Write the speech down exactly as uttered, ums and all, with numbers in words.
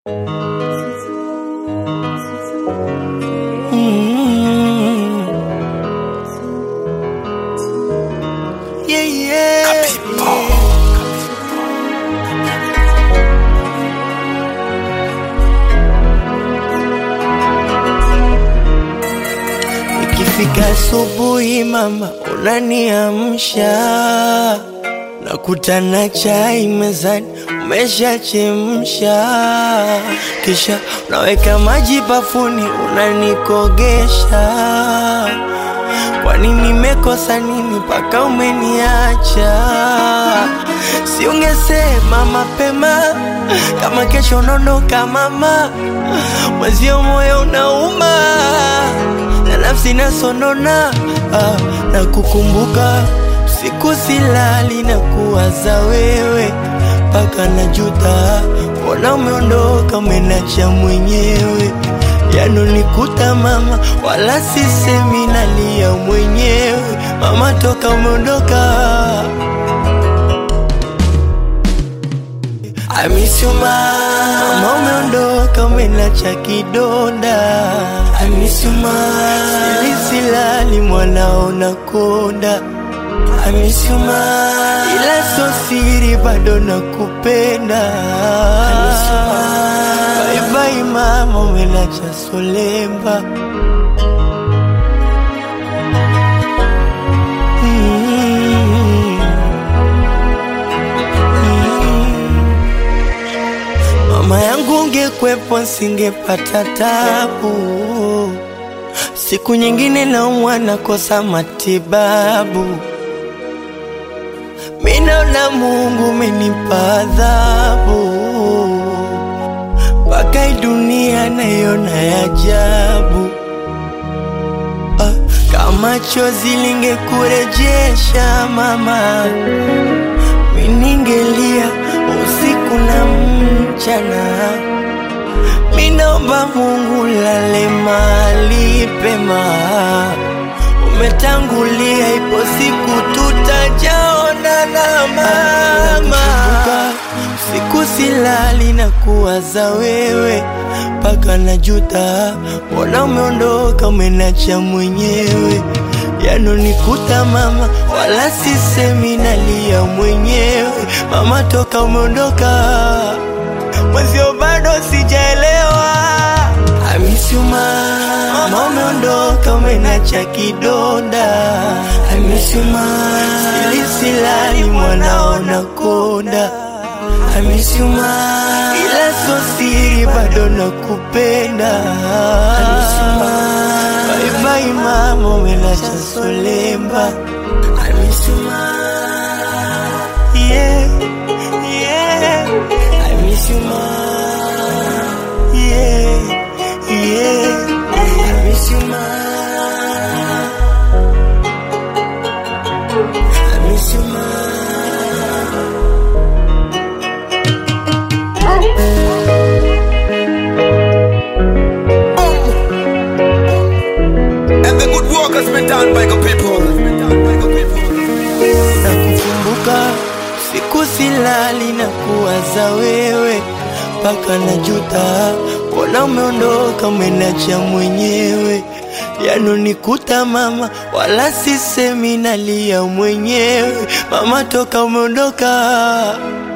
Mm-hmm. Yeah, yeah. Ikifika asubuhi mama unaniamsha, nakutana chai mezani umeshachemsha, kisha unaweka maji bafuni unanikogesha. Kwani nimekosa nini mpaka umeniacha? Si ungesema mapema kama kesho unaondoka mama, mwezio moyo unauma na nafsi nasonona. Ah, na kukumbuka siku silali na kuwaza wewe, paka najuta mbona umeondoka umenacha mwenyewe. Yanonikuta mama wala sisemi nalia mwenyewe, mama toka umeondoka. I miss you mama, umeondoka umenacha kidonda. I miss you mama, sili silali mwanao nakonda. I miss you mama, ila so siri bado nakupenda. I miss you mama, bye bye mama umenacha solemba. Mama yangu ungekwepo singepata tabu, siku nyingine naumwa nakosa matibabu. Minaona Mungu umenipa adhabu, mpaka dunia naiona ya ajabu. Ah, kama chozi lingekurejesha mama, miningelia usiku na mchana. Minaomba Mungu lale mahali pema, umetangulia ipo siku tutajaonana mama. Siku silali na kuwaza wewe, paka najuta mbona umeondoka umenacha mwenyewe. Yanonikuta mama wala sisemi nalia mwenyewe, mama toka umeondoka mwezio bado sijaelewa. I miss you mama, mama umeondoka umenacha kidonda. I miss you mama, sili silali mwanao nakonda. I miss you mama, ila so siri bado nakupenda. I miss you mama, bye bye mama umenacha solemba. I miss you mama, yeah, yeah. I miss you mama, yeah, yeah. I miss you mama, I miss you mama. And the good work has been done by the people. Nakukumbuka siku silali na kuwaza wewe, paka najuta mbona umeondoka umenacha mwenyewe. Yanonikuta mama wala sisemi nalia mwenyewe, mama toka umeondoka.